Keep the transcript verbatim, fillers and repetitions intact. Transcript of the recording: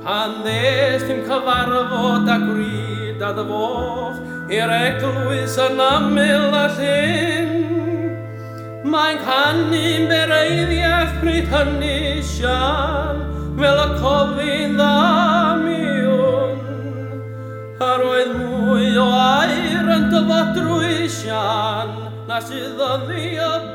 Hanes dim cyfarfod a gwryd a ddyfoch i'r eglwys yn aml a llyn. Mae'n canu'n bereiddiaeth pryd hynny sian fel y cofyn dda miwn. A roedd mwy o air yn dyfodrwy sian na sydd o ddi o